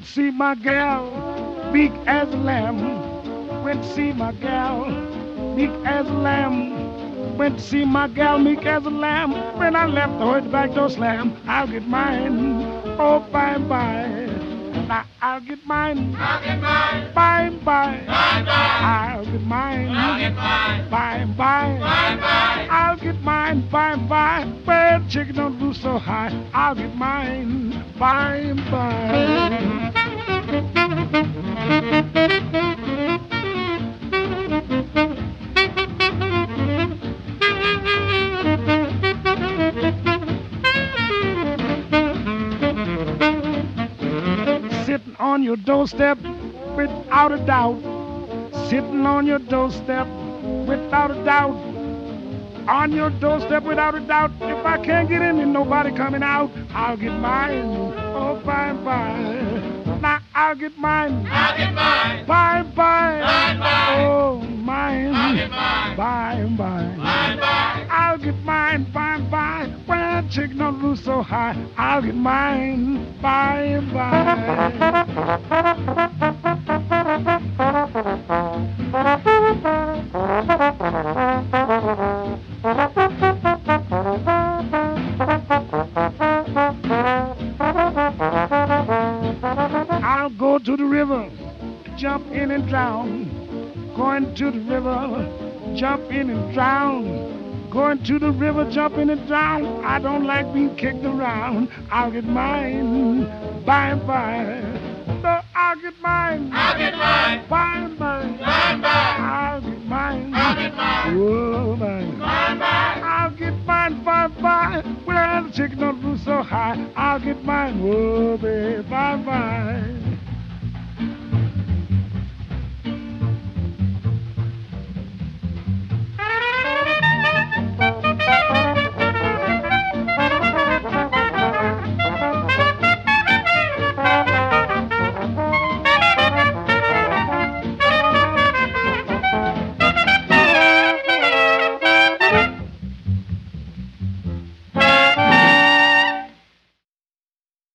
see my gal, meek as a lamb. Went to see my gal, meek as a lamb. Went to see my gal, meek as a lamb. When I left the hood, the back door slam. I'll get mine, oh by and by. Now I'll get mine, by and by. I'll get mine, by and by. I'll get mine, by and by. Well, chicken don't do so high. I'll get mine, by and by. Sitting on your doorstep without a doubt. Sitting on your doorstep without a doubt. On your doorstep without a doubt. If I can't get in and nobody coming out, I'll get mine, oh by and by. Now I'll get mine, by and by. Oh mine, by and by. I'll get mine, by and by. Well, chicken don't lose so high. I'll get mine, by and by. I'll go to the river, jump in and drown. Going to the river, jump in and drown. Going to the river, jump in and drown. I don't like being kicked around. I'll get mine, by and by. No, I'll get mine, by and by. I'll get mine, oh mine. I'll get mine, by and by. Well, the chicken don't lose so high. I'll get mine, oh baby, by and by.